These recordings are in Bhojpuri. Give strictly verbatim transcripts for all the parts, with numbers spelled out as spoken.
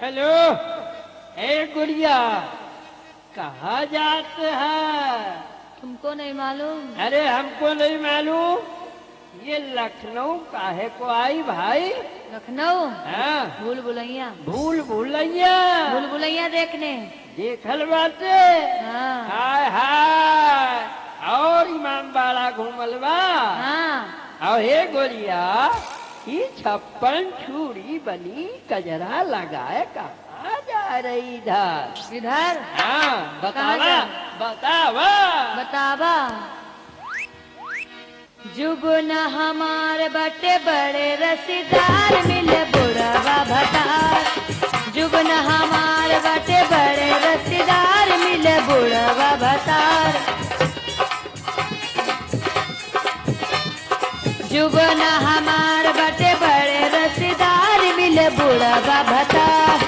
हेलो, ए गुड़िया, कहाँ जाते हैं? तुमको नहीं मालूम? अरे हमको नहीं मालूम। ये लखनऊ काहे को आई भाई? लखनऊ? हाँ, भूल भुलैया। भूल भुलैया भूल भुलैया देखने। देखल बाटे। हाँ हाय हाय, और इमाम बाड़ा घूमल बा। हाँ। और हे गोरिया, ये छप्पन छुरी बनी कजरा लगाए कहाँ जा रही इधर? इधर? हाँ, कहाँ बतावा जा? बतावा बतावा। जुगन हमार बटे बड़े रसीदार मिले बुढ़वा भतार। जुगन हमार बटे बड़े रसीदार मिले बुढ़वा भतार। जुगन हमार बटे बड़े रसीदार मिले बुढ़वा भतार।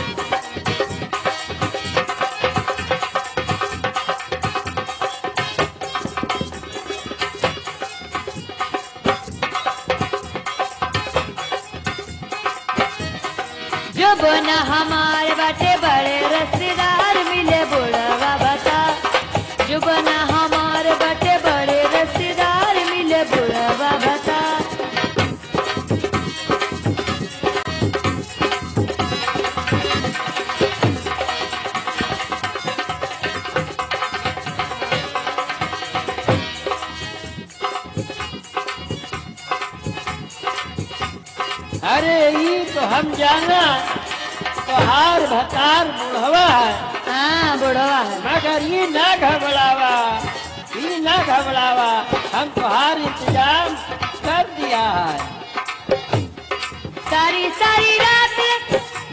जुगन हमार बटे बड़े रसीदार मिले बुढ़वा भतार। जुगन हमार बटे बड़े रसीदार मिले बुढ़वा भतार। अरे ये तो हम जाना तोहार भतार बुढ़वा है। हाँ बुढ़वा है। मगर ये ना घबरावा, ये ना घबरावा, हम तोहार इंतजाम कर दिया है। सारी सारी रात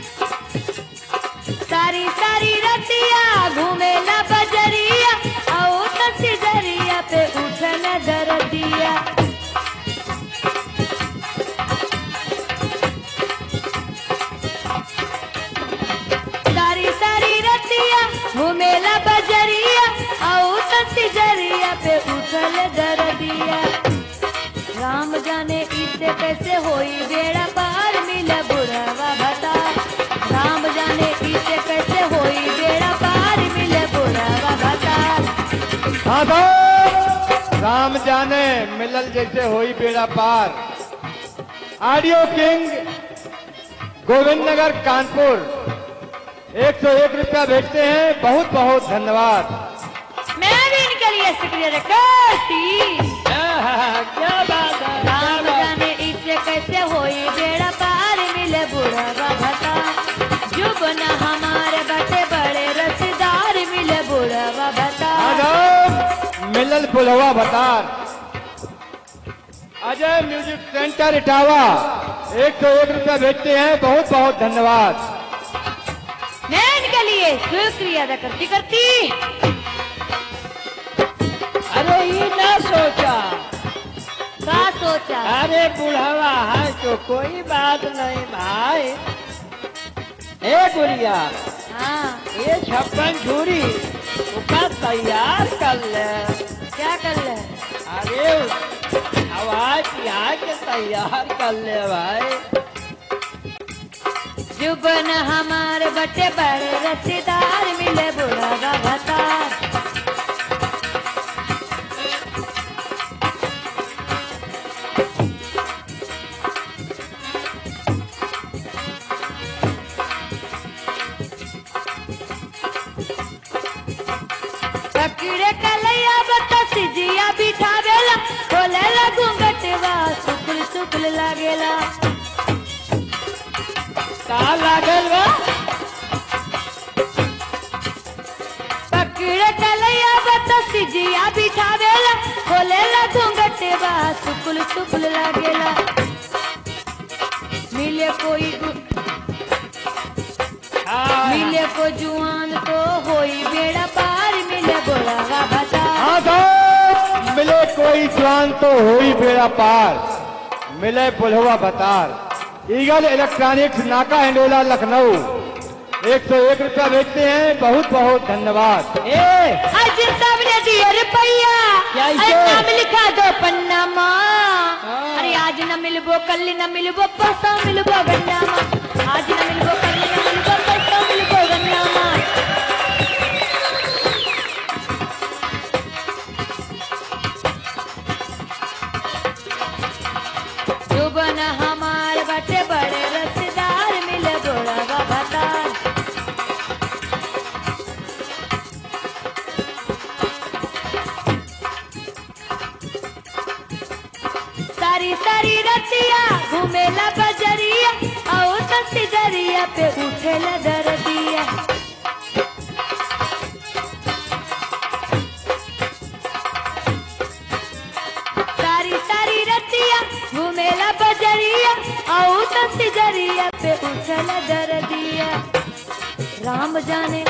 सारी सारी रतिया घूमेला बजरिया और तसिजरिया पे उठन दरदिया। सारी सारी रतिया घूमेला बजरिया और तसिजरिया पे उठल दरदिया। राम जाने इससे कैसे होई बेड़ा पार मिले बुढ़वा भतार। राम जाने इससे कैसे होई बेड़ा पार मिले बुढ़वा भतार। हाँ तो राम जाने मिलल जैसे होई बेड़ा पार। ऑडियो किंग गोविंद नगर कानपुर एक सौ एक रुपया भेजते हैं, बहुत बहुत धन्यवाद। मैं भी इनके लिए शुक्रिया अदा करती। आहा, क्या बात है, क्या राम बात। जाने इससे कैसे होई बेड़ा पार मिले बुढ़वा भतार। जुबन हमारे बटे बड़े रसीदार मिले बुढ़वा भतार। आदम मिलल बुढ़वा भतार। अजय म्यूजिक सेंटर इटावा एक सौ एक रुपया भेजते हैं, बहुत बहुत धन्यवाद। मैं इनके लिए शुक्रिया अदा करती करती। अरे ये ना सोचा। का सोचा? अरे बुढ़वा है तो कोई बात नहीं भाई। ए गुड़िया, हाँ ये छप्पन छुरी उसका तैयार कर ले। क्या कर ले? अरे हवा पिया के तैयार कर ले भाई। जुबन हमारे बटे बड़े रसीदार मिले बुढ़वा भतार। पकड़े कलैया बता सिजिया बिठावेला खोलेला घूंघटवा सुकुल सुकुल लागेला। का लागल बा? पकड़े कलैया बता सिजिया बिठावेला खोलेला घूंघटवा सुकुल सुकुल लागेला। मिले कोई हाँ, मिले को जुआन तो होई बेड़ा पार मिले बुढ़वा भतार। हाँ तो मिले कोई स्वान तो होई बेड़ा पार मिले बुढ़वा भतार। ईगल इलेक्ट्रॉनिक्स नाका हिंडोला लखनऊ एक सौ एक रुपया भेजते हैं, बहुत बहुत धन्यवाद। ए आज सबने दिया रुपया क्या अरे इसे? नाम लिखा दो पन्ना माँ। हाँ। अरे आज न मिलबो कल न मिलबो परसों मिलबो गन्ना माँ। आज न मिलबो कल न मिलबो सारी सारी रतिया घूमेला बजरिया आओ तसी जरिया पे उठेला दरदिया सारी सारी रतिया घूमेला बजरिया आओ तसी जरिया पे उठेला दरदिया राम जाने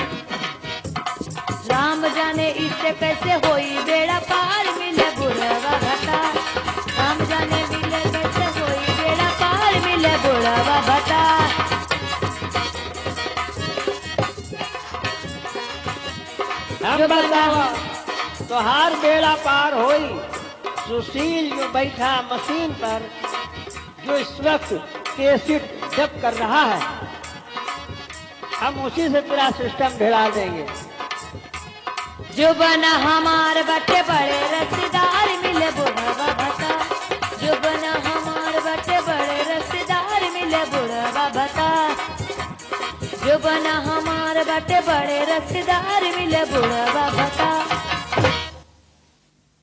राम जाने इससे कैसे होई बेड़ा पार मिले बुढ़वा भटा राम जाने मिले कैसे होई बेड़ा पार मिले बुढ़वा भटा हम बतावा तोहार बेड़ा पार होई सुशील जो बैठा मशीन पर जो इस वक्त कैसेट जब कर रहा है हम उसी से तेरा सिस्टम भिड़ा देंगे। जो बना हमार बटे बड़े रसदार मिले बुढ़वा भटा जो बना हमार बटे बड़े रसदार मिले बुढ़वा भटा जो बना हमार बटे बड़े रसदार मिले बुढ़वा भटा